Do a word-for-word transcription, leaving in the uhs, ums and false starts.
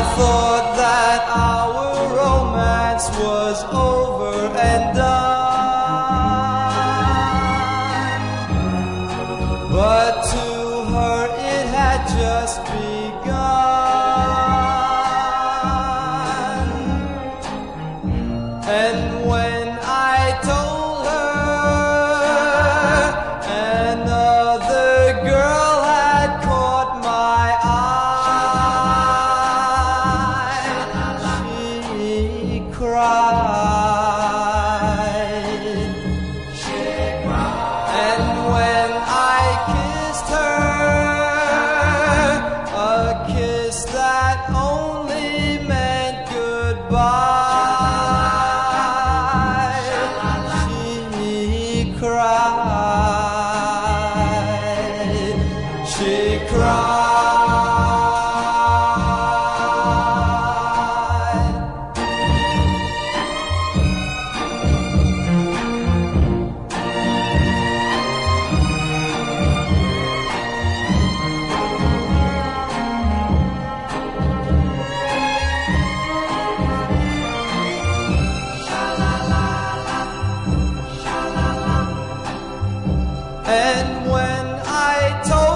thought that our romance was over and done, but to her it had just begun. And when I told her another girl had caught my eye, she cried. She cried. And when I kissed her, a kiss that only meant goodbye, she cried. She cried. And when I told